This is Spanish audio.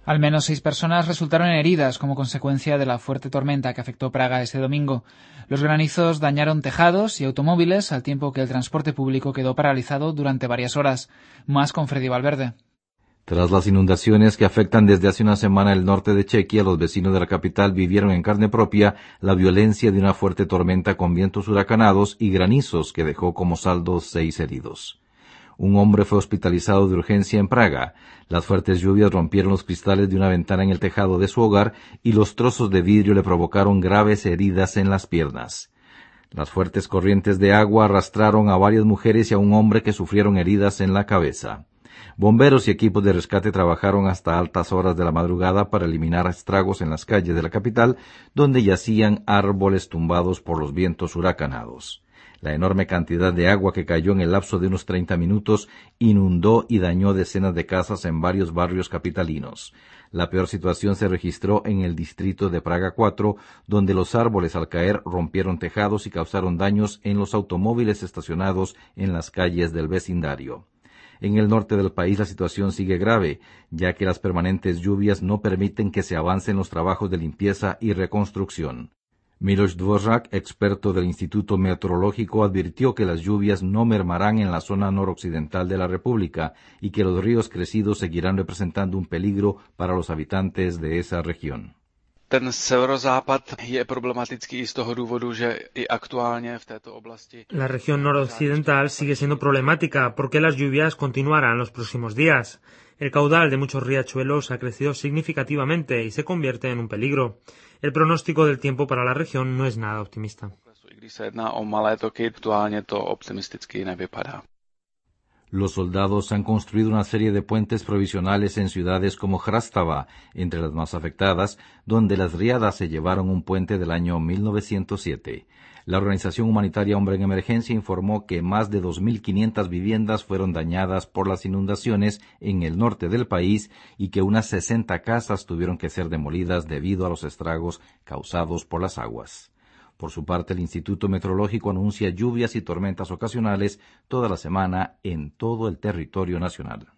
Al menos 6 personas resultaron heridas como consecuencia de la fuerte tormenta que afectó Praga este domingo. Los granizos dañaron tejados y automóviles al tiempo que el transporte público quedó paralizado durante varias horas. Más con Freddy Valverde. Tras las inundaciones que afectan desde hace una semana el norte de Chequia, los vecinos de la capital vivieron en carne propia la violencia de una fuerte tormenta con vientos huracanados y granizos que dejó como saldo 6 heridos. Un hombre fue hospitalizado de urgencia en Praga. Las fuertes lluvias rompieron los cristales de una ventana en el tejado de su hogar y los trozos de vidrio le provocaron graves heridas en las piernas. Las fuertes corrientes de agua arrastraron a varias mujeres y a un hombre que sufrieron heridas en la cabeza. Bomberos y equipos de rescate trabajaron hasta altas horas de la madrugada para eliminar estragos en las calles de la capital, donde yacían árboles tumbados por los vientos huracanados. La enorme cantidad de agua que cayó en el lapso de unos 30 minutos inundó y dañó decenas de casas en varios barrios capitalinos. La peor situación se registró en el distrito de Praga 4, donde los árboles al caer rompieron tejados y causaron daños en los automóviles estacionados en las calles del vecindario. En el norte del país la situación sigue grave, ya que las permanentes lluvias no permiten que se avancen los trabajos de limpieza y reconstrucción. Miloš Dvořák, experto del Instituto Meteorológico, advirtió que las lluvias no mermarán en la zona noroccidental de la República y que los ríos crecidos seguirán representando un peligro para los habitantes de esa región. Ten severozápad je problematický i z toho důvodu, že i aktuálně v této oblasti. La región noroccidental sigue siendo problemática porque las lluvias continuarán los próximos días. El caudal de muchos riachuelos ha crecido significativamente y se convierte en un peligro. El pronóstico del tiempo para la región no es nada optimista. I když se jedná o malé toky, aktuálně to optimisticky nevypadá. Los soldados han construido una serie de puentes provisionales en ciudades como Hrastava, entre las más afectadas, donde las riadas se llevaron un puente del año 1907. La organización humanitaria Hombre en Emergencia informó que más de 2.500 viviendas fueron dañadas por las inundaciones en el norte del país y que unas 60 casas tuvieron que ser demolidas debido a los estragos causados por las aguas. Por su parte, el Instituto Meteorológico anuncia lluvias y tormentas ocasionales toda la semana en todo el territorio nacional.